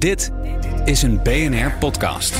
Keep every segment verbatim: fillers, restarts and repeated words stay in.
Dit is een B N R-podcast.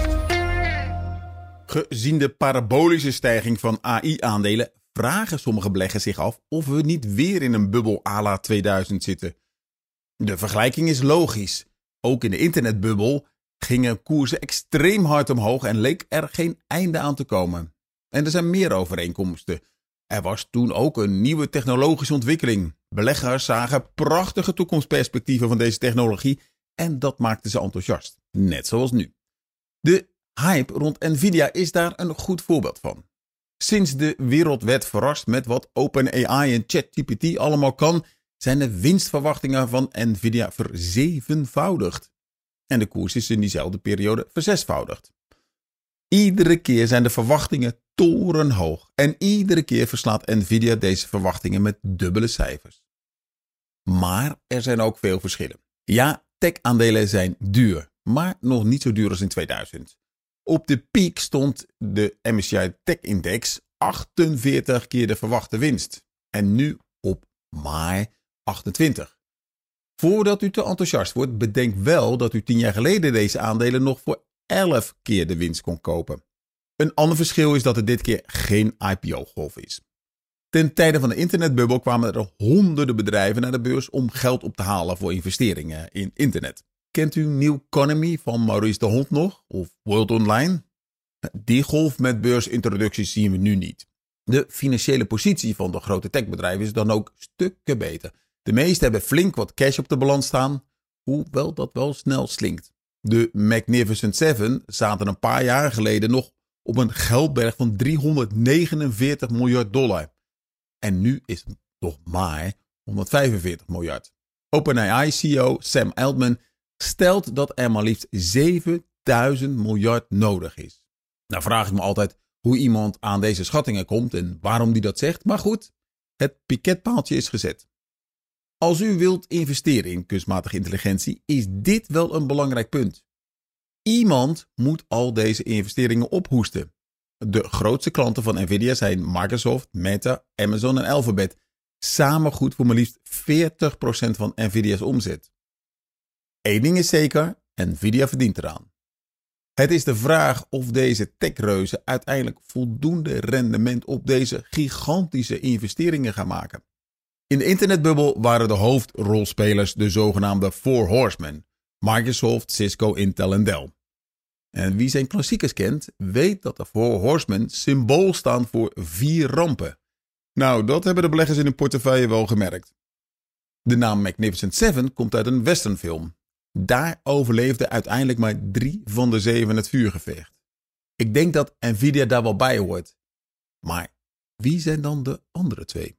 Gezien de parabolische stijging van A I-aandelen vragen sommige beleggers zich af of we niet weer in een bubbel à la tweeduizend zitten. De vergelijking is logisch. Ook in de internetbubbel gingen koersen extreem hard omhoog en leek er geen einde aan te komen. En er zijn meer overeenkomsten. Er was toen ook een nieuwe technologische ontwikkeling. Beleggers zagen prachtige toekomstperspectieven van deze technologie en dat maakte ze enthousiast. Net zoals nu. De hype rond Nvidia is daar een goed voorbeeld van. Sinds de wereld werd verrast met wat OpenAI en ChatGPT allemaal kan, zijn de winstverwachtingen van Nvidia verzevenvoudigd. En de koers is in diezelfde periode verzesvoudigd. Iedere keer zijn de verwachtingen torenhoog. En iedere keer verslaat Nvidia deze verwachtingen met dubbele cijfers. Maar er zijn ook veel verschillen. Ja, tech-aandelen zijn duur, maar nog niet zo duur als in tweeduizend. Op de piek stond de M S C I Tech-index achtenveertig keer de verwachte winst. En nu op maar achtentwintig. Voordat u te enthousiast wordt, bedenk wel dat u tien jaar geleden deze aandelen nog voor elf keer de winst kon kopen. Een ander verschil is dat er dit keer geen I P O-golf is. Ten tijde van de internetbubbel kwamen er honderden bedrijven naar de beurs om geld op te halen voor investeringen in internet. Kent u New Economy van Maurice de Hond nog? Of World Online? Die golf met beursintroducties zien we nu niet. De financiële positie van de grote techbedrijven is dan ook stukken beter. De meeste hebben flink wat cash op de balans staan, hoewel dat wel snel slinkt. De Magnificent Seven zaten een paar jaar geleden nog op een geldberg van driehonderdnegenenveertig miljard dollar. En nu is het nog maar honderdvijfenveertig miljard. OpenAI C E O Sam Altman stelt dat er maar liefst zevenduizend miljard nodig is. Nou vraag ik me altijd hoe iemand aan deze schattingen komt en waarom die dat zegt. Maar goed, het piketpaaltje is gezet. Als u wilt investeren in kunstmatige intelligentie, is dit wel een belangrijk punt. Iemand moet al deze investeringen ophoesten. De grootste klanten van Nvidia zijn Microsoft, Meta, Amazon en Alphabet. Samen goed voor maar liefst veertig procent van Nvidia's omzet. Eén ding is zeker, Nvidia verdient eraan. Het is de vraag of deze techreuzen uiteindelijk voldoende rendement op deze gigantische investeringen gaan maken. In de internetbubbel waren de hoofdrolspelers de zogenaamde Four Horsemen: Microsoft, Cisco, Intel en Dell. En wie zijn klassiekers kent, weet dat de Four Horsemen symbool staan voor vier rampen. Nou, dat hebben de beleggers in hun portefeuille wel gemerkt. De naam Magnificent Seven komt uit een westernfilm. Daar overleefden uiteindelijk maar drie van de zeven het vuurgevecht. Ik denk dat Nvidia daar wel bij hoort. Maar wie zijn dan de andere twee?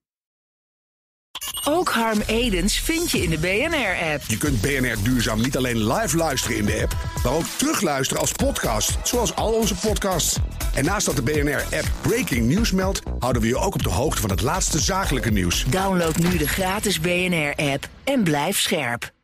Ook Harm Edens vind je in de B N R-app. Je kunt B N R Duurzaam niet alleen live luisteren in de app, maar ook terugluisteren als podcast, zoals al onze podcasts. En naast dat de B N R-app Breaking News meldt, houden we je ook op de hoogte van het laatste zakelijke nieuws. Download nu de gratis B N R-app en blijf scherp.